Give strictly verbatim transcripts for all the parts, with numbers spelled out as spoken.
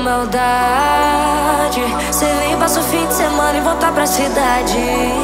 maldade. Cê vem, passa o fim de semana e voltar pra cidade.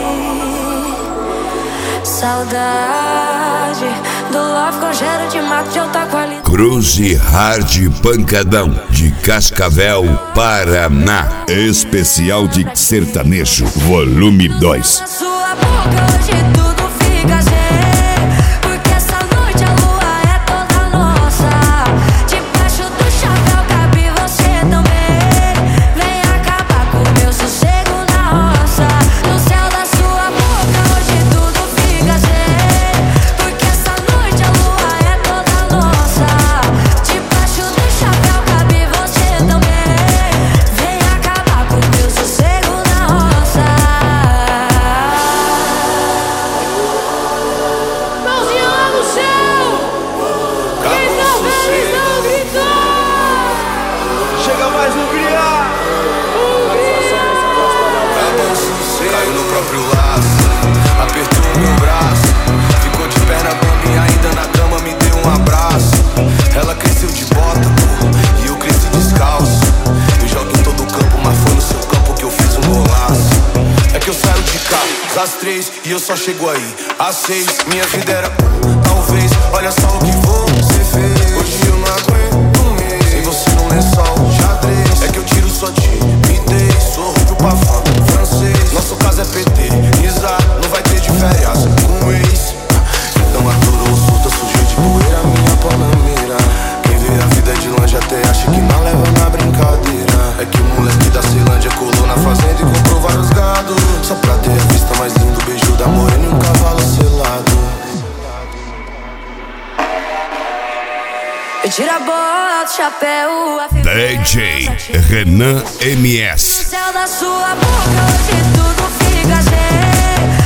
Saudade do love com cheiro de mato de alta qualidade. Cruze Hard Pancadão de Cascavel, Paraná. Especial de sertanejo, volume dois. Na sua boca hoje tudo fica cheio, porque essa noite a lua é toda nossa. Debaixo do chapéu cabe você também. Vem acabar com o meu sossego na roça. No céu da sua boca hoje tudo fica cheio, porque essa noite a lua é toda nossa. Debaixo do chapéu cabe você também. Vem acabar com o meu sossego na roça. Mãozinha lá no céu! Quem tá feliz não gritou! Chega mais um criar. Caiu no próprio laço, apertou o meu braço, ficou de perna bamba e ainda na cama me deu um abraço. Ela cresceu de bota, pô, e eu cresci descalço. Eu jogo em todo o campo, mas foi no seu campo que eu fiz um golaço. É que eu saio de casa às três e eu só chego aí às seis. Minha vida era talvez, olha só o que você fez. Hoje eu não aguento um mês sem você no lençol, xadrez. É que eu tiro sua timidez, sou rubro pra fã, francês. Nosso caso é P T, Nisa, não vai ter de férias com o ex. Então aturou, surta, sujou de poeira minha panameira. Quem vê a vida de longe até acha que não leva na brincadeira. É que o moleque da Ceilândia colou na fazenda e comprou vários gados, só pra ter a vista mais linda, o beijo da morena e um cavalo selado. Eu tiro a bola do chapéu, a D J Renan M S. no céu da sua boca hoje tudo fica cheio,